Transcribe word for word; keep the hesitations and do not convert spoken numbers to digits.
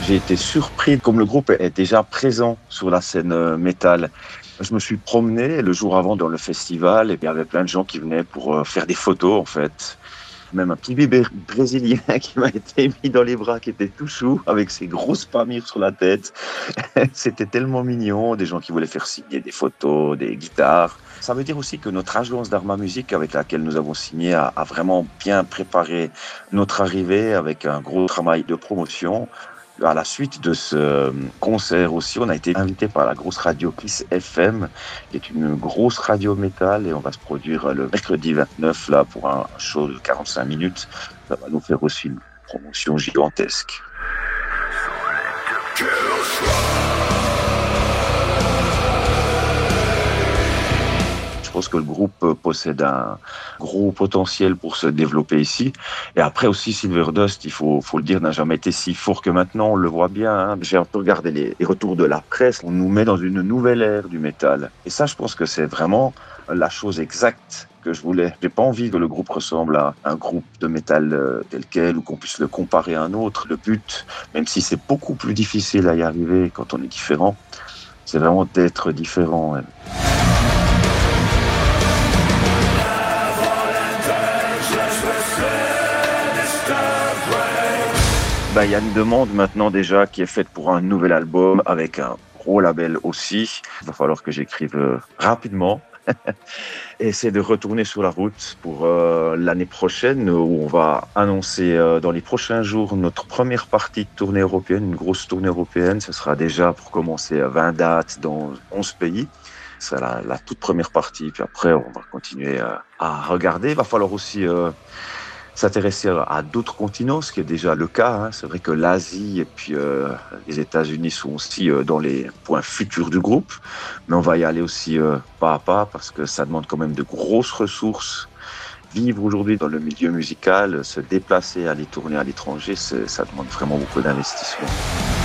J'ai été surpris, comme le groupe est déjà présent sur la scène euh, métal. Je me suis promené le jour avant dans le festival et il y avait plein de gens qui venaient pour euh, faire des photos en fait. Même un petit bébé brésilien qui m'a été mis dans les bras, qui était tout chou, avec ses grosses palmyres sur la tête. C'était tellement mignon, des gens qui voulaient faire signer des photos, des guitares. Ça veut dire aussi que notre agence d'Arma Music, avec laquelle nous avons signé, a, a vraiment bien préparé notre arrivée avec un gros travail de promotion. À la suite de ce concert aussi, on a été invité par la grosse radio Kiss F M, qui est une grosse radio métal, et on va se produire le mercredi vingt-neuf là pour un show de quarante-cinq minutes. Ça va nous faire aussi une promotion gigantesque. Je pense que le groupe possède un gros potentiel pour se développer ici. Et après aussi, Silverdust, il faut, faut le dire, n'a jamais été si fort que maintenant. On le voit bien. Hein. J'ai un peu regardé les, les retours de la presse. On nous met dans une nouvelle ère du métal. Et ça, je pense que c'est vraiment la chose exacte que je voulais. J'ai pas envie que le groupe ressemble à un groupe de métal euh, tel quel ou qu'on puisse le comparer à un autre. Le but, même si c'est beaucoup plus difficile à y arriver quand on est différent, c'est vraiment d'être différent. Ouais. Ben, il y a une demande maintenant déjà qui est faite pour un nouvel album avec un gros label aussi. Il va falloir que j'écrive euh, rapidement. Et c'est de retourner sur la route pour euh, l'année prochaine où on va annoncer euh, dans les prochains jours notre première partie de tournée européenne, une grosse tournée européenne. Ce sera déjà pour commencer à vingt dates dans onze pays. C'est la, la toute première partie. Puis après, on va continuer euh, à regarder. Il va falloir aussi euh, s'intéresser à d'autres continents, ce qui est déjà le cas. Hein. C'est vrai que l'Asie et puis euh, les États-Unis sont aussi euh, dans les points futurs du groupe, mais on va y aller aussi euh, pas à pas parce que ça demande quand même de grosses ressources. Vivre aujourd'hui dans le milieu musical, se déplacer, aller tourner à l'étranger, c'est, ça demande vraiment beaucoup d'investissement.